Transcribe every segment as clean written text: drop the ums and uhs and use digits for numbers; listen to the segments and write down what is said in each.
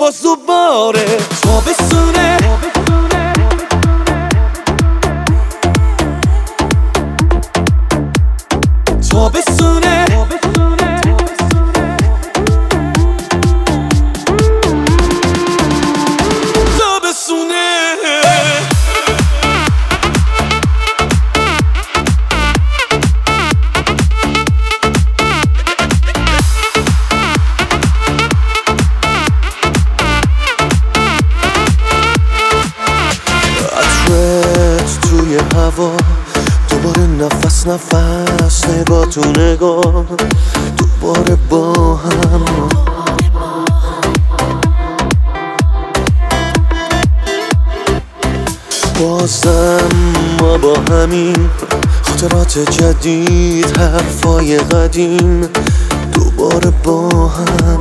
باز دوباره تابستونه تابستونه توی هوا دوباره نفس نفس نگاه تو نگاه دوباره با هم بازم ما با همین خاطرات جدید حرفای قدیم دوباره با هم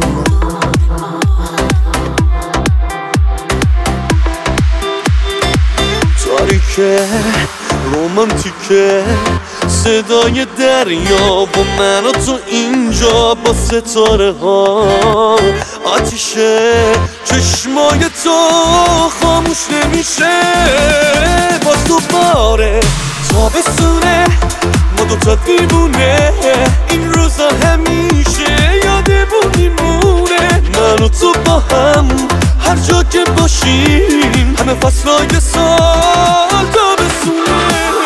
تاریکه رومانتیکه صدای دریا با من و تو اینجا با ستاره ها آتیشه چشمای تو خاموش نمیشه باز دوباره تابستونه ما دوتا دیوونه این روزا همیشه یادمون میمونه من و تو با هم هر جا که باشیم همه فصلای سال تابستونه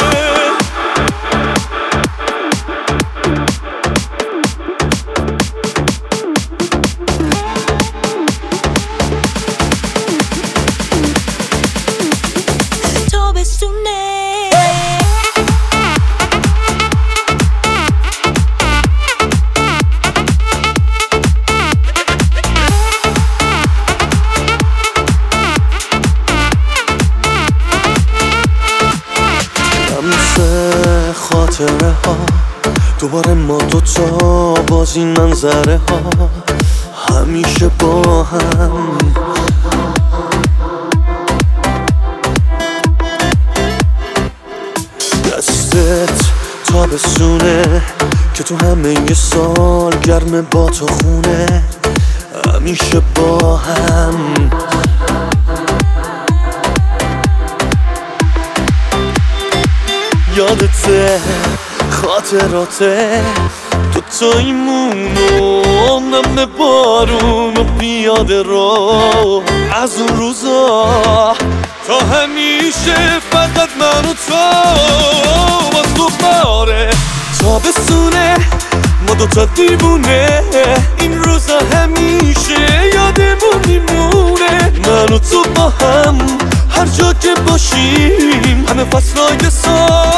خاطره ها دوباره ما دوتا باز این منظره ها همیشه با هم دستت تابستونه که تو همه ی سال گرمه با تو خونه همیشه با هم یادته خاطراته تو تایمون و نم بارون و پیاده رو از اون روزا تا همیشه فقط من و تو باز دوباره تابستونه ما دوتا دیوونه این روزا همیشه یادمون میمونه من و تو با هم هر جا که باشیم همه فصلای سال